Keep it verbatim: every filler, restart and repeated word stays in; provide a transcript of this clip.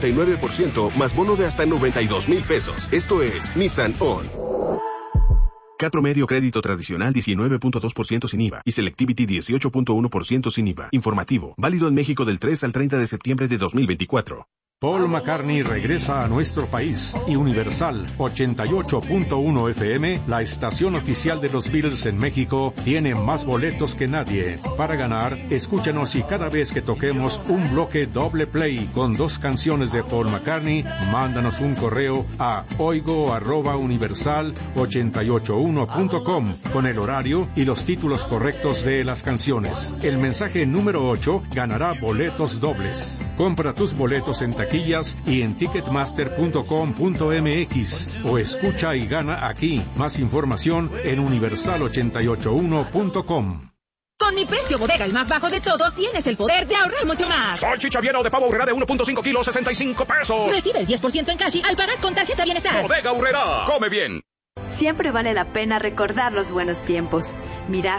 nueve por ciento más bono de hasta noventa y dos mil pesos. Esto es Nissan On. C A T promedio crédito tradicional diecinueve punto dos por ciento sin I V A y Selectivity dieciocho punto uno por ciento sin I V A. Informativo, válido en México del tres al treinta de septiembre de dos mil veinticuatro. Paul McCartney regresa a nuestro país y Universal ochenta y ocho punto uno F M, la estación oficial de los Beatles en México, tiene más boletos que nadie. Para ganar, escúchanos y cada vez que toquemos un bloque doble play con dos canciones de Paul McCartney, mándanos un correo a oigo arroba universal ochenta y ocho uno punto com con el horario y los títulos correctos de las canciones. El mensaje número ocho ganará boletos dobles. Compra tus boletos en taquilla y en ticketmaster punto com punto m x o escucha y gana aquí. Más información en universal ochenta y ocho uno punto com. Con mi precio bodega, el más bajo de todos, tienes el poder de ahorrar mucho más. Salchicha Viena o de pavo Aurrera de uno punto cinco kilos, sesenta y cinco pesos. Recibe el diez por ciento en cash al pagar con tarjeta Bienestar. Bodega Aurrera, come bien. Siempre vale la pena recordar los buenos tiempos. Mirar